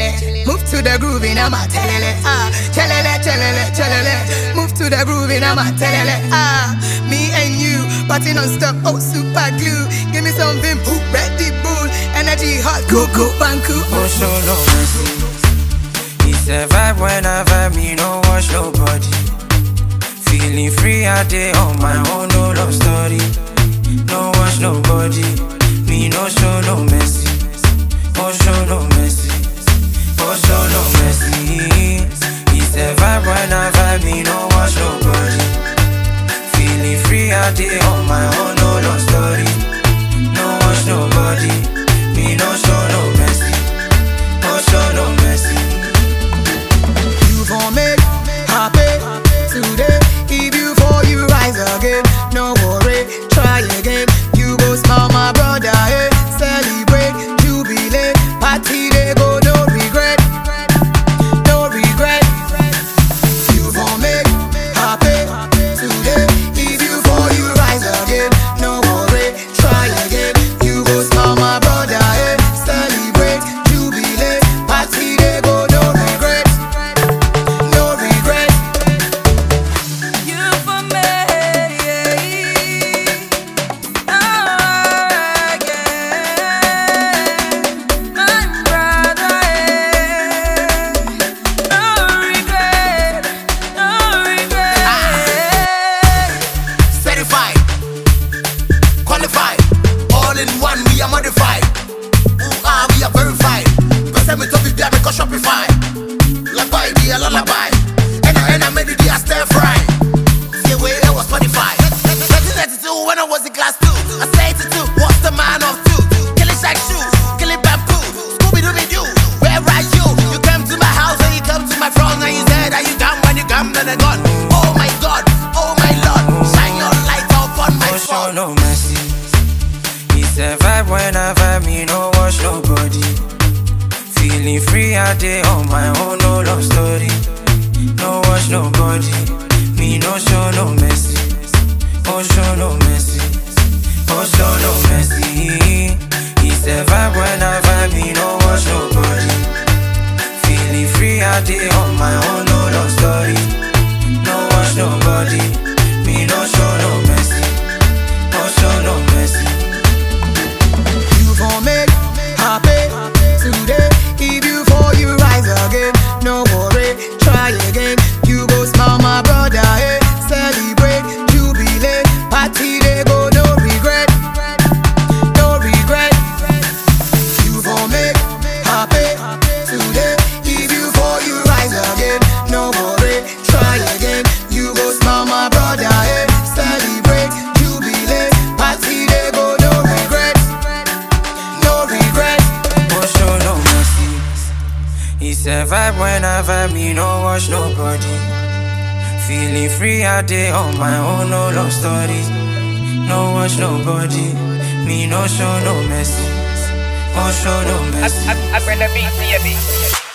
chelele. Move to the groove in a telele. Chelele, chelele, chelele. Move to the groove in a telele. Me and you, party non-stop, oh super glue. Give me some vim, Red Bull, energy hot, coco, banku. Oh, so no mercy. It's a vibe when I vibe, me no watch nobody. Feeling free out there on my own, no love story. No watch nobody, me no show no mercy. Oh, show no mercy. Oh, show no mercy. It's a vibe when I vibe, me no watch nobody. Feeling free out there on my own, no love story. No watch nobody, me no show no mercy. Oh, show no mercy. You gon' make happy today. If you fall, you rise again. No worry, try again. You go smile, my brother, hey. Celebrate, jubilate, party they go, no regret, no regret. You gon' make happy today. If you fall, you rise again. No worry, try again. You go smile, my brother, hey. Celebrate, jubilate, party they go, no regret, no regret. You for me, my brother, no regret, no regret. Certified, qualified, all in one, we are modified. We are verified. But send me to be there because Shopify. Lullaby, be a lullaby. And I made it, I stir fry. See where I was 25. 1992 when I was in class 2. I say to 2, what's the man of 2? Killing shack shoes, killing bamboo. Scooby-Dooby-Doo, where are you? You came to my house and you come to my front and you said, are you done when you come then I gone? Oh my God, oh my Lord, shine your light upon my Oh, show front. no mercy. It's a vibe when I vibe, me no watch nobody. Feeling free out there on my own, no love story. No watch nobody, me no show no mercy. Oh, show no mercy. Oh, show no mercy. It's a vibe when I vibe, me no watch nobody. Feeling free out there on my own, no love story. No watch nobody, me no show no mercy. Oh, show no mercy. You gon' make happy today. If you fall, you rise again. No worry, try again. You go smile, my brother, hey. Celebrate, jubilate, party they go, no regret, no regret. You gon' make happy today. If you fall, you rise again. No worry, try again. You go smile, my brother, hey. Celebrate, jubilate, party they go, no regret, no regret. Oh, show no mercy. It's a vibe when I vibe, me no watch nobody. Feeling free out there on my own, no love story. No watch nobody, me no show no mercy. Oh, show no mercy. I bring the beat to your beat.